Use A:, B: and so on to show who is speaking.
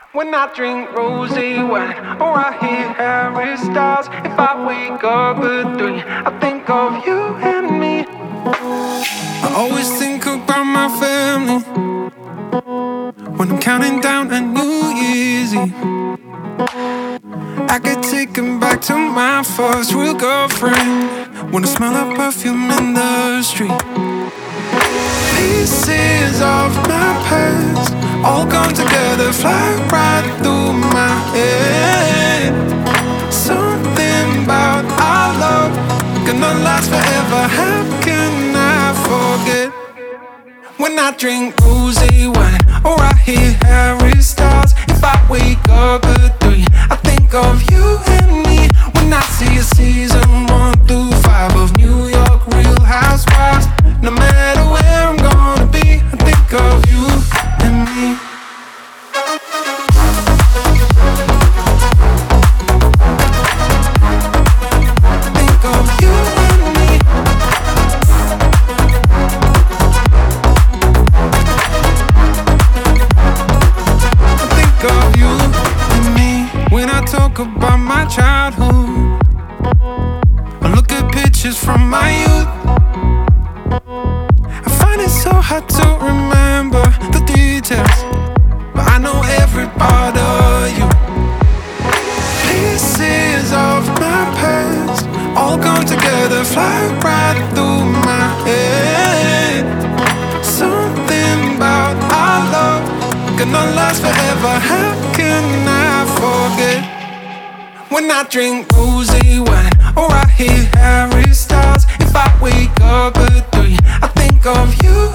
A: When I drink rosé wine or I hear Harry Styles, if I wake up at 3, I think of you and me. I always think about my family when I'm counting down a New Year's Eve. I get taken back to my first real girlfriend when I smell her perfume in the street. Pieces of my past all come together, fly right through my head. Something about our love gonna last forever. How can I forget? When I drink rosé wine or I hear Harry Styles, if I wake up at 3, I think of you and me. When I see a season 1 through 5 of New York Real Housewives, no matter where I'm gonna be, I think of you and me. Think of you and me. I think of you and me. When I talk about my childhood, I look at pictures from my youth. I find it so hard to remember the details, but I know every part of you. Pieces of my past all come together, fly right through my head. Something about our love gonna last forever. How can I forget? When I drink rosé wine or I hear Harry Styles, if I wake up at 3, I think of you